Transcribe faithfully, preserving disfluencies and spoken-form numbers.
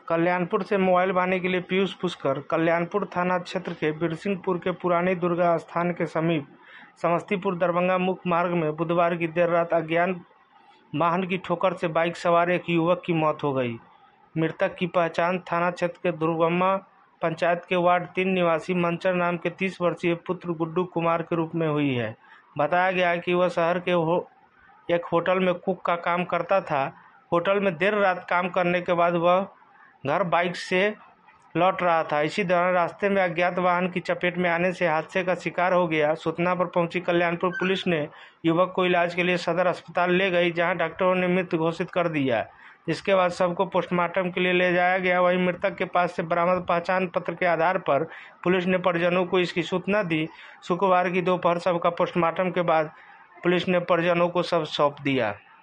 कल्याणपुर से मोबाइल पाने के लिए पीयूष पुष्कर कल्याणपुर थाना क्षेत्र के बिरसिंहपुर के पुरानी दुर्गा स्थान के समीप समस्तीपुर दरभंगा मुख्य मार्ग में बुधवार की देर रात अज्ञात वाहन की ठोकर से बाइक सवार एक युवक की मौत हो गई। मृतक की पहचान थाना क्षेत्र के दुर्गम्मा पंचायत के वार्ड तीन निवासी मंचर नाम के तीस वर्षीय पुत्र गुड्डू कुमार के रूप में हुई है। बताया गया है कि वह शहर के हो, एक होटल में कुक का काम करता था। होटल में देर रात काम करने के बाद वह घर बाइक से लौट रहा था। इसी दौरान रास्ते में अज्ञात वाहन की चपेट में आने से हादसे का शिकार हो गया। सूचना पर पहुंची कल्याणपुर पुलिस ने युवक को इलाज के लिए सदर अस्पताल ले गई, जहां डॉक्टरों ने मृत घोषित कर दिया। जिसके बाद सबको पोस्टमार्टम के लिए ले जाया गया। वहीं मृतक के पास से बरामद पहचान पत्र के आधार पर पुलिस ने परिजनों को इसकी सूचना दी। शुक्रवार की दोपहर सबका पोस्टमार्टम के बाद पुलिस ने परिजनों को सब सौंप दिया।